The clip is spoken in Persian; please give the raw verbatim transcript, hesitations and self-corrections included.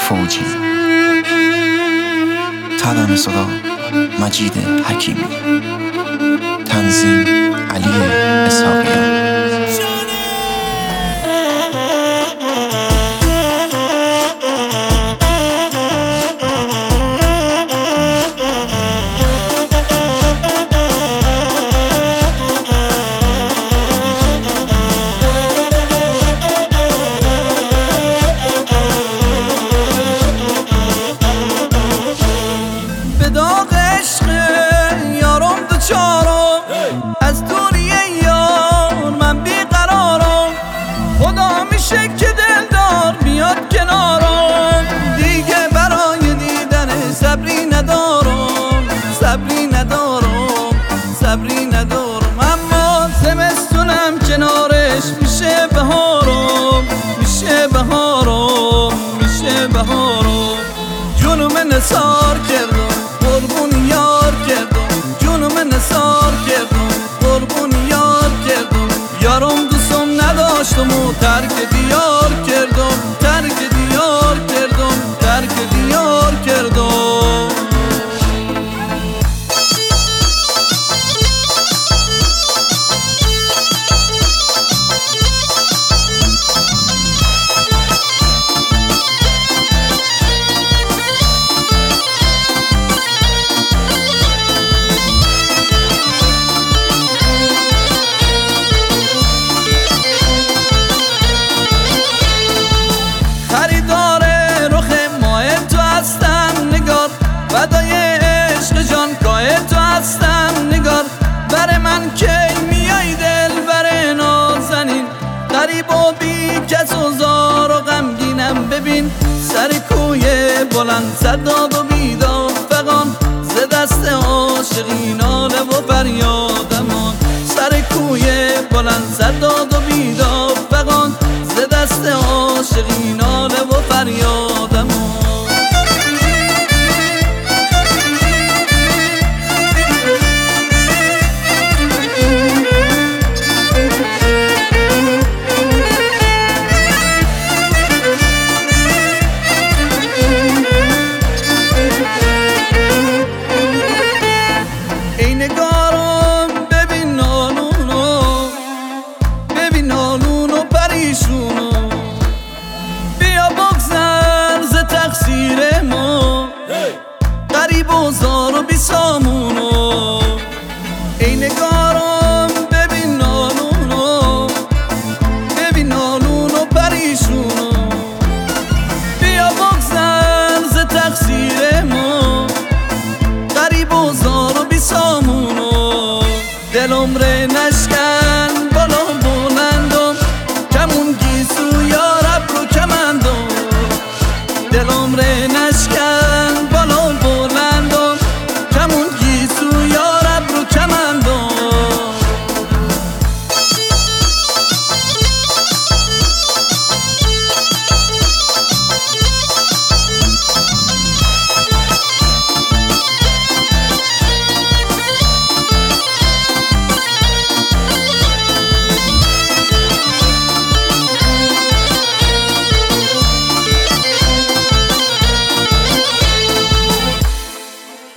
فوجی. تبم صدا مجید حکیمی. تنظیم علی اسحاقیان. از دوریه یار من بیقرارم، خدا میشه که دلدار بیاد کنارم. دیگه برای دیدن صبری ندارم، صبری ندارم، صبری ندارم. اما زمستونم کنارش میشه بهارم، میشه بهارم، میشه بهارم. جونم نثار کردم قربون یار کردم، جونم نثار کردم قربون یار کردم. یارم دوستم نداشتم و ترک دیار کردم، ترک دیار کردم، ترک دیار کردم. فدای عشق جان کاه تو هستم نگار. بر من کی میای دل بر نازنین، غریب و بی کس و زار و غمگینم. ببین سر کوی بلند صداد و بیداد فغان، ز دست عاشقی ناله و فریادمان. سر کوی بلند صداد و بیداد فغان، ز دست عاشقی ناله و فریادمان. بیا بگذر ز تقصیر ما، غریب و زار و بی سامونو. ای نگارم ببین نالونو، ببین نالونو پریشونو. بیا بگذر ز تقصیر ما، غریب و زار و بی سامونو. دل عمره